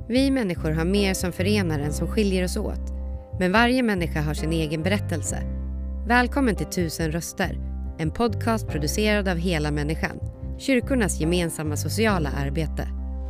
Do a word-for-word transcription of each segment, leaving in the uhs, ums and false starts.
Vi människor har mer som förenar än som skiljer oss åt. Men varje människa har sin egen berättelse. Välkommen till Tusen röster, en podcast producerad av Hela människan. Kyrkornas gemensamma sociala arbete.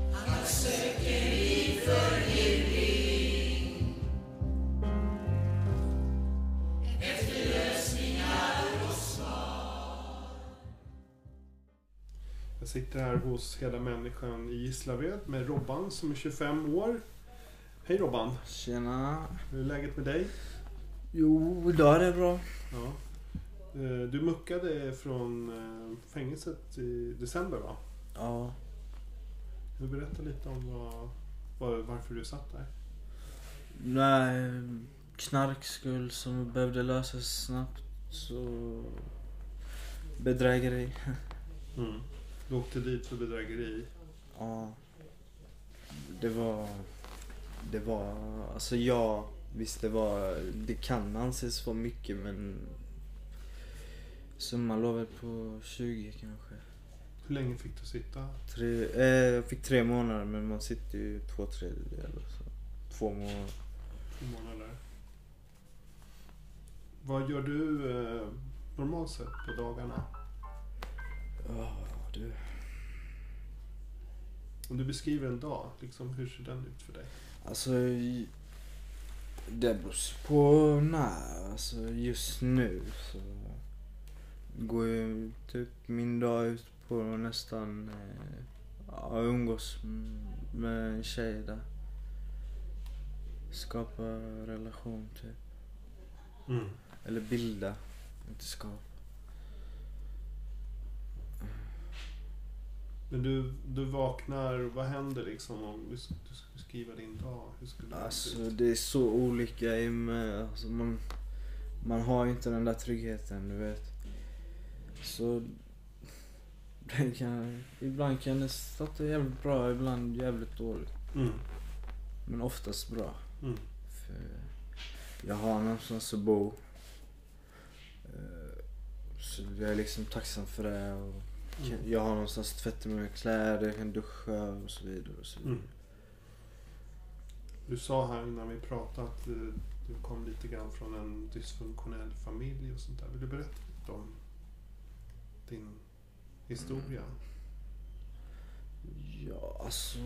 Jag sitter här hos Hela människan i Gislaved med Robban som är tjugofem år. Hej Robban. Tjena. Hur är läget med dig? Jo, idag är det bra. Ja. Du muckade från fängelset i december, va? Ja. Du berättar lite om vad, var, varför du satt där. Nej, knarkskuld som behövde lösas snabbt. Så bedrägeri. Mm. Du åkte dit för bedrägeri. Ja. Det var... Det var... Alltså jag... Visst det var... Det kan anses vara mycket, men... Summan låg väl på tjugo kanske. Hur länge fick du sitta? Tre, eh, jag fick tre månader, men man sitter ju två tredjedelar. Så två månader. Två månader. Vad gör du eh, normalt sett på dagarna? Ja, du... Om du beskriver en dag, liksom, hur ser den ut för dig? Alltså, det beror på när, alltså just nu så går ju typ min dag ut på nästan eh, ja, umgås med en tjej där. Skapa relation typ. Mm. Eller bilda, inte skapa. Men du, du vaknar, vad händer liksom om du, du ska skriva din dag? Hur skulle det Alltså ut? det är så olika i med, alltså man, man har ju inte den där tryggheten, du vet. Så det kan, ibland kan det starta jävligt bra, ibland jävligt dåligt. Mm. Men oftast bra. Mm. För jag har någonstans att bo. Så jag är liksom tacksam för det. Och Mm. jag har någonstans att tvätta mina kläder, jag kan duscha och så vidare. Och så vidare. Mm. Du sa här när vi pratade att du, du kom lite grann från en dysfunktionell familj och sånt där. Vill du berätta lite om din historia? Ja, alltså...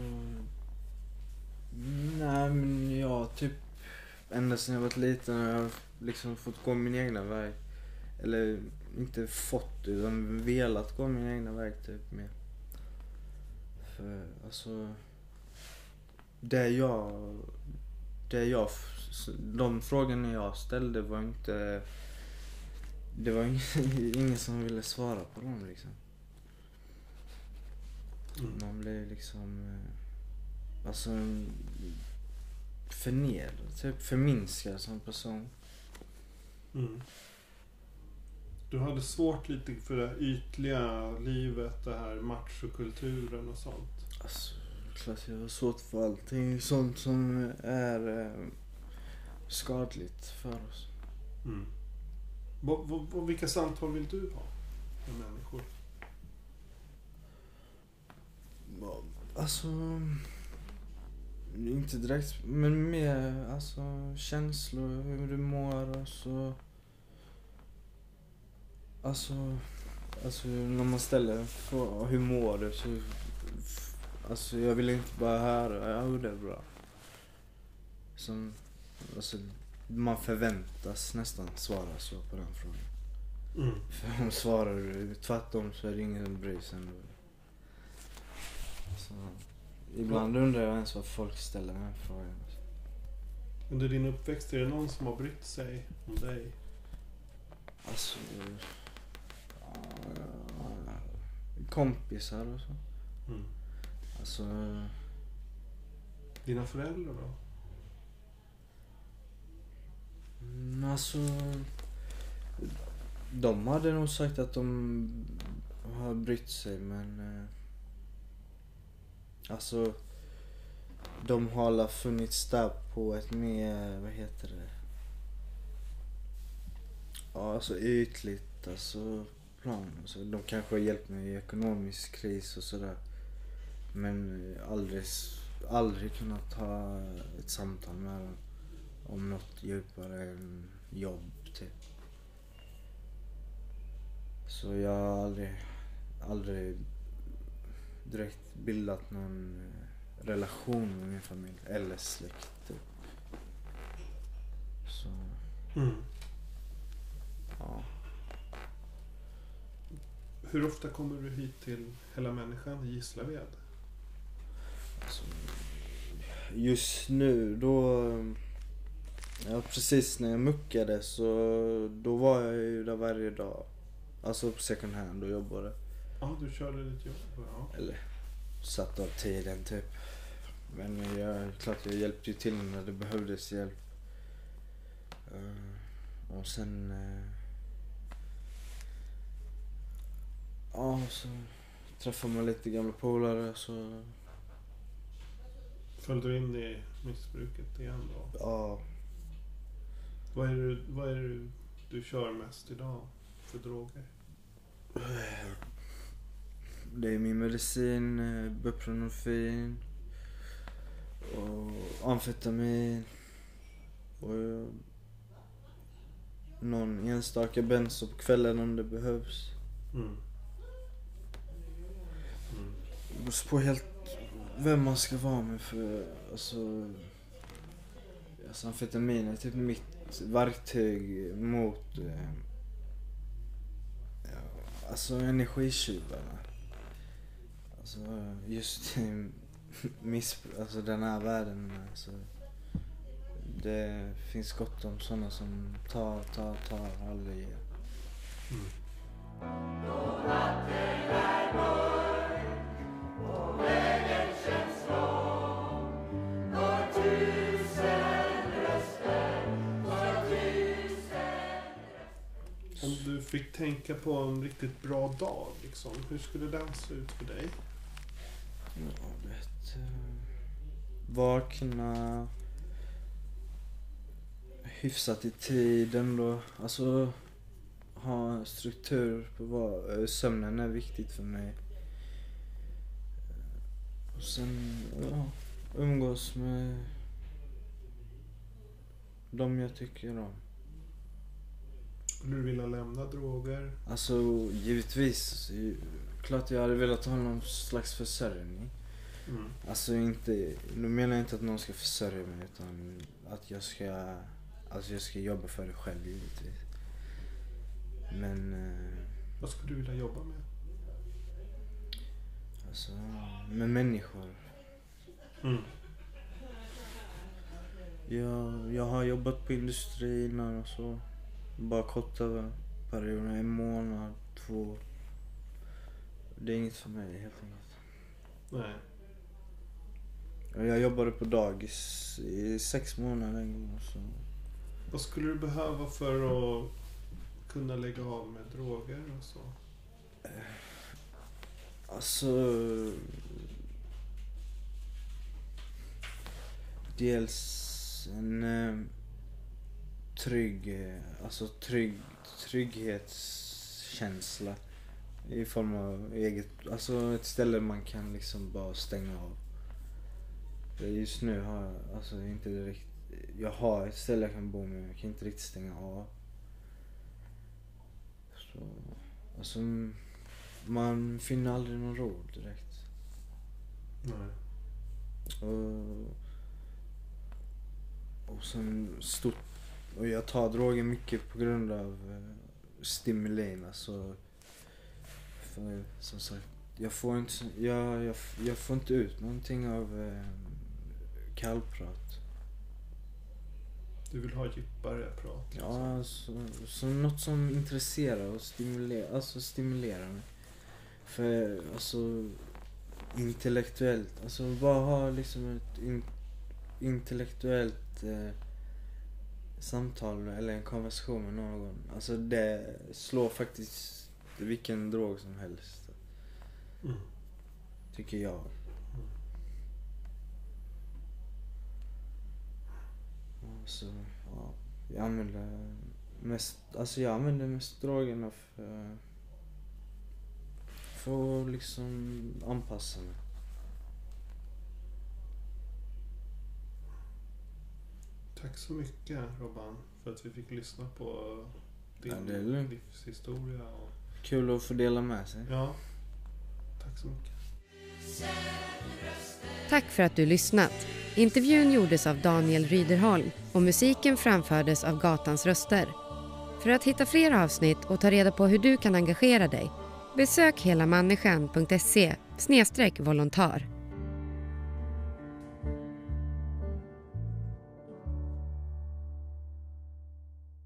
Nej, men jag typ... Ända sedan jag var liten har jag liksom fått gå min egna väg. Eller inte fått, utan velat gå min egna väg typ med. För alltså... Det jag... Det jag... De frågorna jag ställde var inte... Det var ingen, ingen som ville svara på dem liksom. Mm. Man blev liksom... Alltså... Förnedrad, typ förminskad som person. Mm. Du hade svårt lite för det ytliga livet, det här machokulturen och sånt. Alltså, klart jag har svårt för allting sånt som är eh, skadligt för oss. Mm. V- v- v- vilka samtal vill du ha med människor? Alltså, inte direkt, men mer alltså känslor, hur du mår och så. Alltså, alltså när man ställer frågan hur mår du så, alltså jag vill inte bara höra, ja det är bra. Som, alltså man förväntas nästan svara så på den frågan. Mm. För om svarar du tvärtom så är det ingen som bryr sig ändå. Så, ibland undrar jag ens vad folk ställer den här frågan. Under din uppväxt, är det någon som har brytt sig om dig? Alltså, kompisar och så. Mm. Alltså, Dina föräldrar då? mm, alltså de hade nog sagt att de har brytt sig, men eh, alltså de har alla funnits där på ett mer, vad heter det? Ja, alltså ytligt, alltså plan. Alltså, de kanske har hjälpt mig i ekonomisk kris och sådär. Men aldrig aldrig kunnat ha ett samtal med dem om något djupare än jobb typ. Så jag har aldrig, aldrig direkt bildat någon relation med min familj eller släkt typ. Så, Mm. ja. Hur ofta kommer du hit till Hela Människan i Gislaved? Alltså, just nu då, ja, precis när jag muckade så då var jag ju där varje dag. Alltså på second hand och jobbade. Ja, du körde ditt jobb. Ja. Eller satt av tiden typ. Men jag, klart jag hjälpte ju till när det behövdes hjälp. Uh, och sen uh, ja, så träffade man lite gamla polare så Föll du in i missbruket igen då? ja. Vad är det, vad är det du kör mest idag för droger? Det är min medicin, eh, buprenorfin och amfetamin och eh, någon enstaka benzo på kvällen om det behövs. Mm. Mm. Det beror på helt vem man ska vara med för alltså, alltså amfetamin är typ mitt verktyg mot eh, ja, alltså energitjuvarna. Alltså just missbruk, alltså den här världen, alltså, det finns gott om sådana som tar, tar, tar, aldrig ger. Mm. Om du fick tänka på en riktigt bra dag, liksom, hur skulle den se ut för dig? Ja, vet, vakna hyfsat i tiden då. Alltså ha struktur på vad sömnen är viktigt för mig. Och sen ja, umgås med de jag tycker om. Skulle du vilja lämna droger? Alltså givetvis, klart jag hade velat ha någon slags försörjning. Mm. Alltså inte, nu menar jag inte att någon ska försörja mig utan att jag ska, alltså jag ska jobba för det själv givetvis. Men eh, Vad skulle du vilja jobba med? alltså med människor. Mm. Jag, jag har jobbat på industri innan och så. Bara korta perioder, en månad, två. Det är inget för mig helt enkelt. Nej. Jag jobbade på dagis i sex månader en gång. Så. Vad skulle du behöva för att kunna lägga av med droger och så? Alltså... Dels en eh, trygg, alltså trygg, trygghetskänsla i form av eget, alltså ett ställe man kan liksom bara stänga av. Just nu har jag alltså inte direkt, jag har ett ställe jag kan bo med, jag kan inte riktigt stänga av. Så, alltså man finner aldrig någon ro direkt. Nej. Och, och sen stort, och jag tar droger mycket på grund av eh, stimulin, alltså för, som sagt, jag får inte, jag, jag, jag får inte ut någonting av eh, kallprat. Du vill ha djupare prat? Liksom. Ja, alltså, så något som intresserar och stimulerar, alltså stimulerar mig. För alltså intellektuellt, alltså bara ha liksom ett in, intellektuellt eh, samtal eller en konversation med någon. Alltså det slår faktiskt vilken drog som helst. Mm. Tycker jag. Så, ja, jag använder mest, alltså jag använder mest drogerna för, för att liksom anpassa mig. Tack så mycket Robban för att vi fick lyssna på din Ja, det är lugnt. livshistoria. Och... Kul att få dela med sig. Ja, tack så mycket. Tack för att du lyssnat. Intervjun gjordes av Daniel Ryderholm och musiken framfördes av Gatans röster. För att hitta fler avsnitt och ta reda på hur du kan engagera dig, besök helamänniskan punkt se snedstreck volontär.